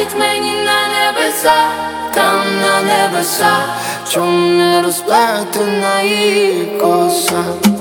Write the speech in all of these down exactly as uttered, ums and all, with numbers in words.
скажіть мені на небеса, там на небеса, чому не розплетена її коса?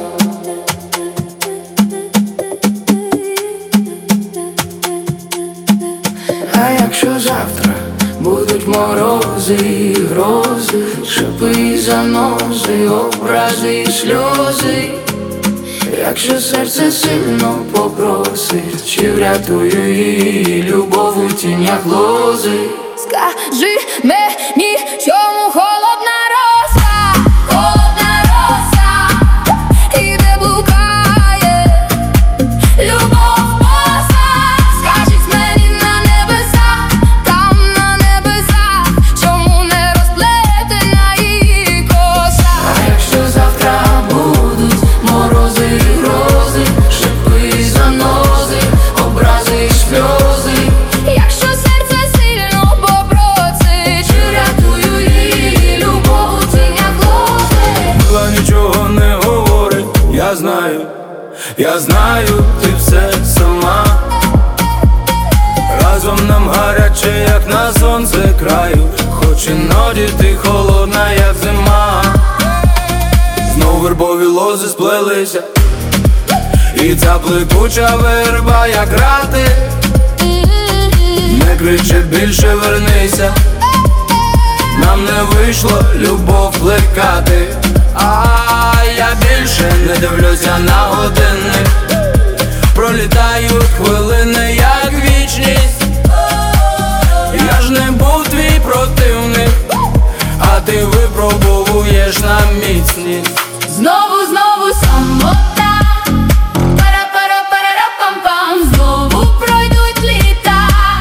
А якщо завтра будуть морози і грози, шипи і занози, образи і сльози, якщо серце сильно попросить, чи врятую її любов у тінях лози? Скажи мені, чому холодна роса, холодна роса, і де блукає любов боса? Скажіть мені на небеса, там на небеса, чому не розплетена її коса? А якщо завтра будуть морози і грози, шипи і занози, образи і сльози, якщо серце сильно попросить, чи врятую її любов у тінях лози? Мила нічого не говорить, я знаю, я знаю, ти все сама. Разом нам гаряче, як на сонце краю, хоч іноді ти холодна, як зима. Знов вербові лози сплелися, і ця пликуча верба, як грати, не кричи більше, вернися, нам не вийшло любов плекати. А я більше не дивлюся на годинник, пролітають хвилини, як вічність. Я ж не був твій противник, а ти випробовуєш на міцність. Знову, знову самота, пара-пара-пара-пам-пам, знову пройдуть літа,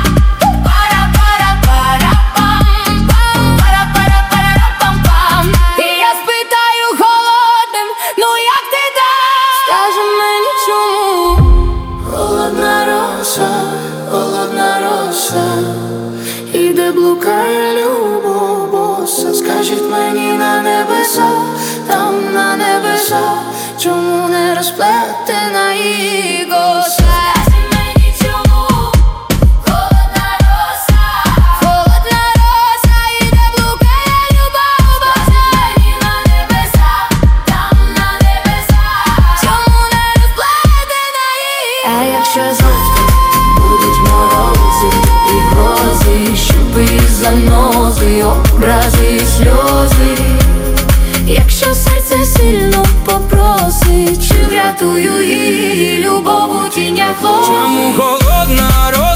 пара-пара-пара-пам-пам, пара-пара-пара-пам-пам. І я спитаю холодним, ну як ти так? Скажи мені чому? Холодна роса, холодна роса, і де блукає любов боса? Скажіть мені на небеса, там на небеса, чому не розплетена її коса? Скажіть мені чому? Холодна роса, холодна роса, і де блукає любов боса? Скажіть мені на небеса, там на небеса, чому не розплетена її? А якщо завтра будуть морози і грози, щупи і занози, образи і сльози, якщо серце сильно попросить, чи врятую її любов у тінях лози? Чому холодна роса?